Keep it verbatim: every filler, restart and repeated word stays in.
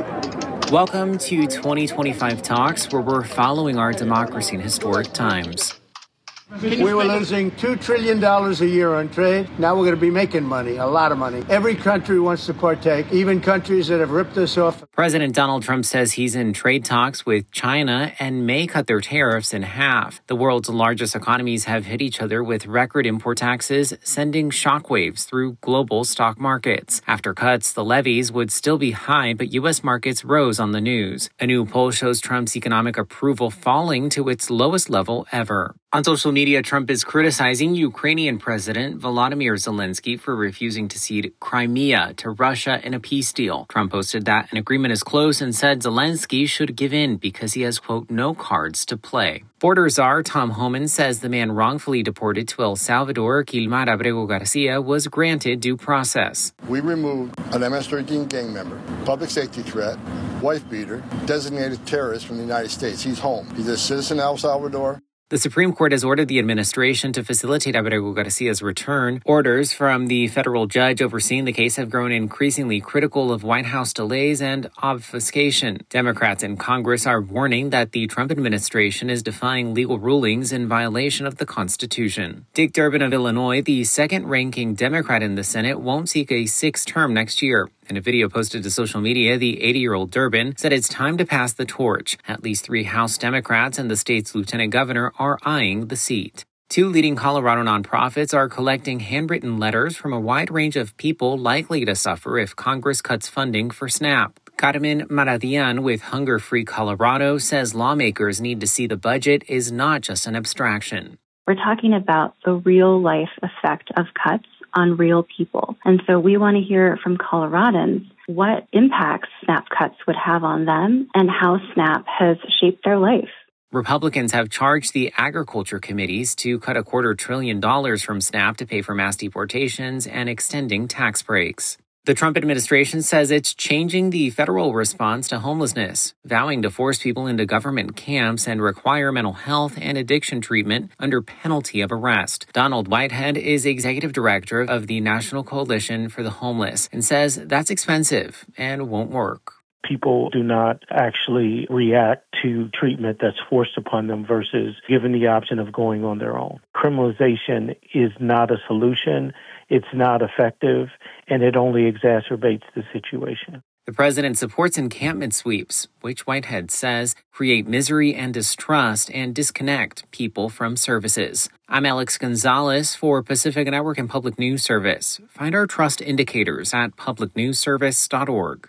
Welcome to twenty twenty-five Talks, where we're following our democracy in historic times. We were losing two trillion dollars a year on trade. Now we're going to be making money, a lot of money. Every country wants to partake, even countries that have ripped us off. President Donald Trump says he's in trade talks with China and may cut their tariffs in half. The world's largest economies have hit each other with record import taxes, sending shockwaves through global stock markets. After cuts, the levies would still be high, but U S markets rose on the news. A new poll shows Trump's economic approval falling to its lowest level ever. On social media, Trump is criticizing Ukrainian President Volodymyr Zelensky for refusing to cede Crimea to Russia in a peace deal. Trump posted that an agreement is close and said Zelensky should give in because he has, quote, no cards to play. Border czar Tom Homan says the man wrongfully deported to El Salvador, Gilmar Abrego Garcia, was granted due process. We removed an M S thirteen gang member, public safety threat, wife beater, designated terrorist from the United States. He's home. He's a citizen of El Salvador. The Supreme Court has ordered the administration to facilitate Abrego Garcia's return. Orders from the federal judge overseeing the case have grown increasingly critical of White House delays and obfuscation. Democrats in Congress are warning that the Trump administration is defying legal rulings in violation of the Constitution. Dick Durbin of Illinois, the second-ranking Democrat in the Senate, won't seek a sixth term next year. In a video posted to social media, the eighty-year-old Durbin said it's time to pass the torch. At least three House Democrats and the state's lieutenant governor are eyeing the seat. Two leading Colorado nonprofits are collecting handwritten letters from a wide range of people likely to suffer if Congress cuts funding for SNAP. Carmen Maradian with Hunger Free Colorado says lawmakers need to see the budget is not just an abstraction. We're talking about the real-life effect of cuts on real people. And so we want to hear from Coloradans what impacts SNAP cuts would have on them and how SNAP has shaped their life. Republicans have charged the agriculture committees to cut a quarter trillion dollars from SNAP to pay for mass deportations and extending tax breaks. The Trump administration says it's changing the federal response to homelessness, vowing to force people into government camps and require mental health and addiction treatment under penalty of arrest. Donald Whitehead is executive director of the National Coalition for the Homeless and says that's expensive and won't work. People do not actually react to treatment that's forced upon them versus given the option of going on their own. Criminalization is not a solution. It's not effective, and it only exacerbates the situation. The president supports encampment sweeps, which Whitehead says create misery and distrust and disconnect people from services. I'm Alex Gonzalez for Pacific Network and Public News Service. Find our trust indicators at public news service dot org.